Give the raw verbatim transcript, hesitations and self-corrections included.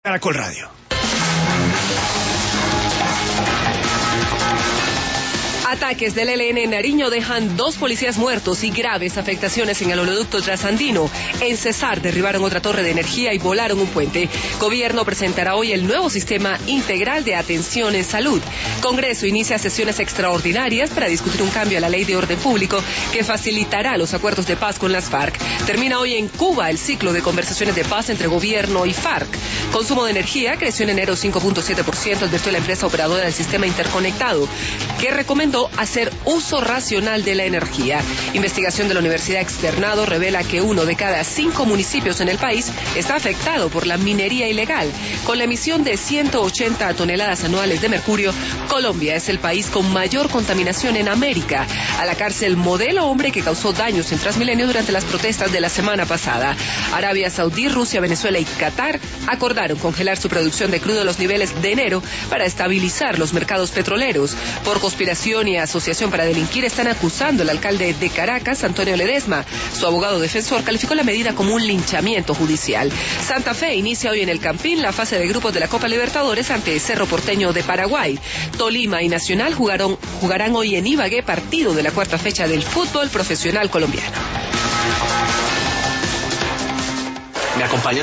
Caracol Radio. Ataques del E L N en Nariño dejan dos policías muertos y graves afectaciones en el oleoducto trasandino. En Cesar derribaron otra torre de energía y volaron un puente. Gobierno presentará hoy el nuevo sistema integral de atención en salud. Congreso inicia sesiones extraordinarias para discutir un cambio a la ley de orden público que facilitará los acuerdos de paz con las FARC. Termina hoy en Cuba el ciclo de conversaciones de paz entre gobierno y FARC. Consumo de energía creció en enero cinco punto siete por ciento, advirtió la empresa operadora del sistema interconectado, que recomendó hacer uso racional de la energía. Investigación de la Universidad Externado revela que uno de cada cinco municipios en el país está afectado por la minería ilegal. Con la emisión de ciento ochenta toneladas anuales de mercurio, Colombia es el país con mayor contaminación en América. A la cárcel modelo hombre que causó daños en Transmilenio durante las protestas de la semana pasada. Arabia Saudí, Rusia, Venezuela y Qatar acordaron congelar su producción de crudo a los niveles de enero para estabilizar los mercados petroleros. Por conspiración y asociación para delinquir están acusando al alcalde de Caracas, Antonio Ledesma. Su abogado defensor calificó la medida como un linchamiento judicial. Santa Fe inicia hoy en el Campín la fase de grupos de la Copa Libertadores ante Cerro Porteño de Paraguay. Tolima y Nacional jugaron, jugarán hoy en Ibagué partido de la cuarta fecha del fútbol profesional colombiano. ¿Me acompañas?